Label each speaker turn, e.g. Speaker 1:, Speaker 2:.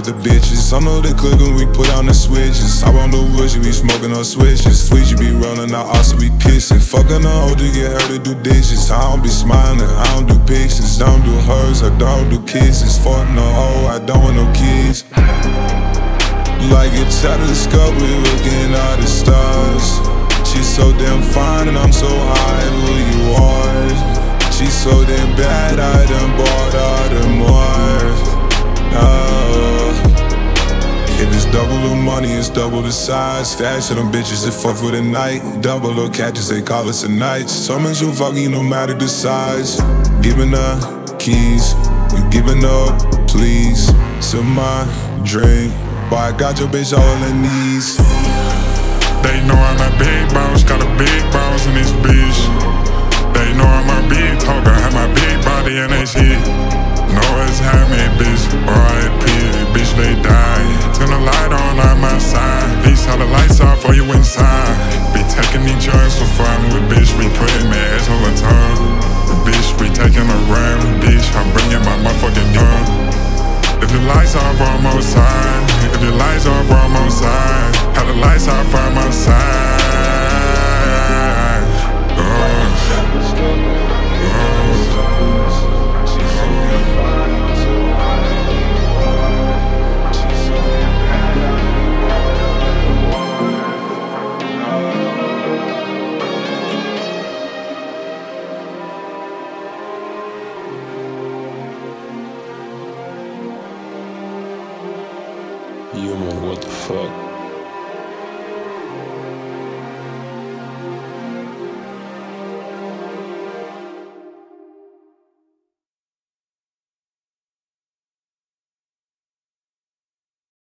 Speaker 1: with the bitches. I know they click when we put on the switches. I on the woods, you be smoking on switches. Sweet, you be rolling out, also be pissing. Fucking a hoe to get her to do dishes. I don't be smiling, I don't do pictures. Don't do hers, I don't do kisses. Fuck no hoe, I don't want no kids. Like a telescope, we looking at the stars. She's so damn fine and I'm so high, who you are. She's so damn bad, I done bought all the more. If it's double the money, it's double the size. Stash to them bitches that fuck for the night. Double the catches, they call us a night. Some so fucking no matter the size. Giving up keys, you giving up, please. To my drink, but I got your bitch all on her knees.
Speaker 2: They know I'm a big boss, got a big boss in this bitch. They know I'm a big talker, have my big body and they shit. Know it's how me, bitch, R.I.P., bitch, they die. Turn the light on my side, please have the lights off or you inside. Be taking these drugs for fun with bitch, we putting my ass on the tongue. Bitch, we taking a run, bitch, I'm bringing my motherfucking gun. If the lights off on my side, if the lights off on my side, have the lights off on my side.
Speaker 3: Human, what the fuck?